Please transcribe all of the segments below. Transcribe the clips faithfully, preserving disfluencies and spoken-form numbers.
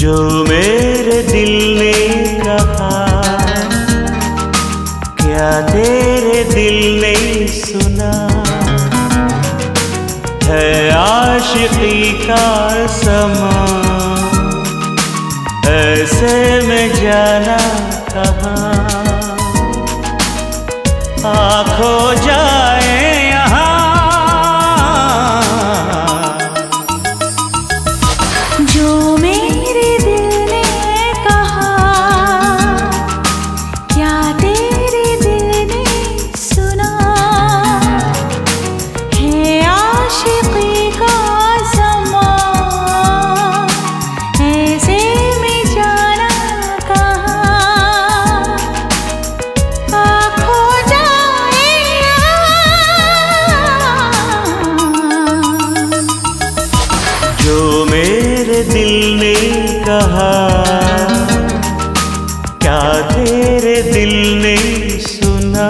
जो मेरे दिल ने कहा, क्या तेरे दिल ने सुना? है आशिकी का समा, ऐसे में जाना कहाँ? आँखों जाए यहाँ, जो मेरे दिल ने कहा, क्या तेरे दिल ने सुना? है आशिकी का समा, ऐसे में जाना कहाँ? आँखों जाए यहाँ, जो मेरे दिल ने कहा, क्या तेरे दिल ने सुना?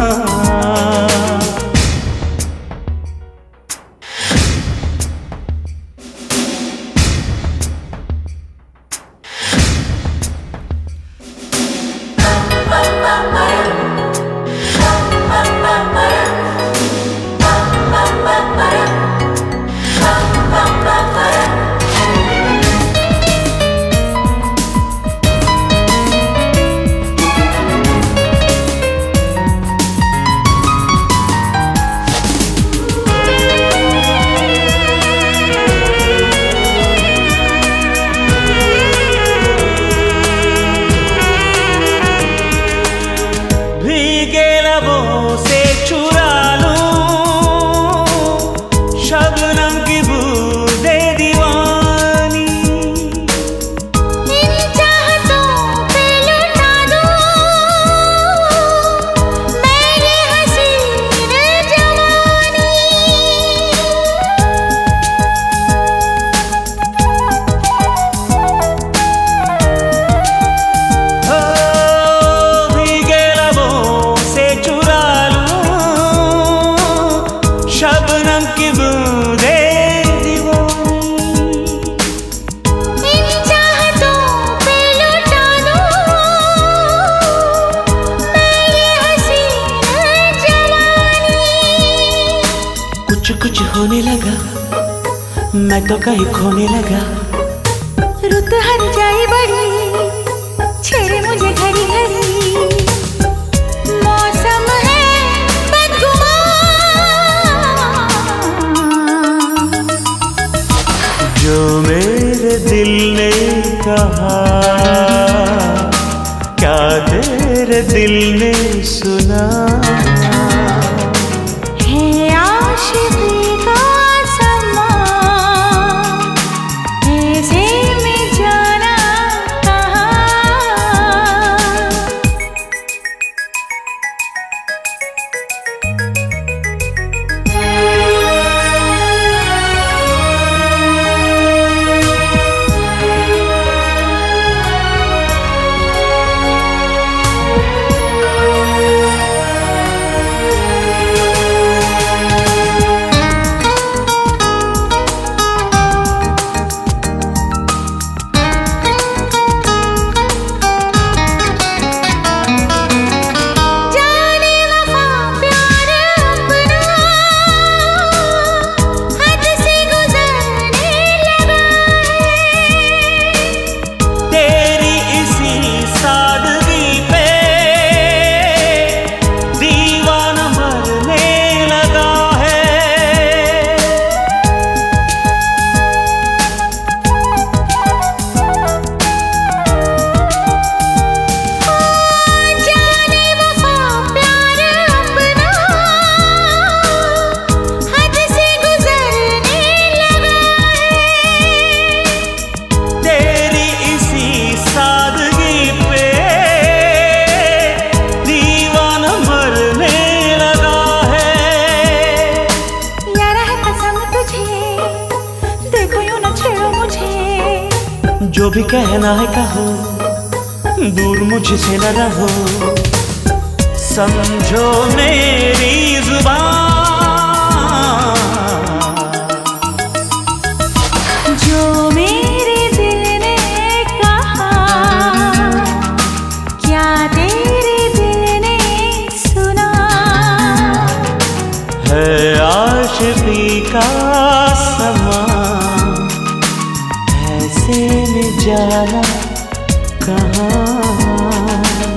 कुछ कुछ होने लगा, मैं तो कहीं खोने लगा। रुत हर जाए बड़ी, छेड़े मुझे घड़ी घड़ी। मौसम है बदगुमान, जो मेरे दिल ने कहा, क्या तेरे दिल ने सुना? जो भी कहना है कहो, दूर मुझसे न रहो, समझो मेरी जुबान। जो मेरे दिल ने का समा ऐसे में जाना कहाँ।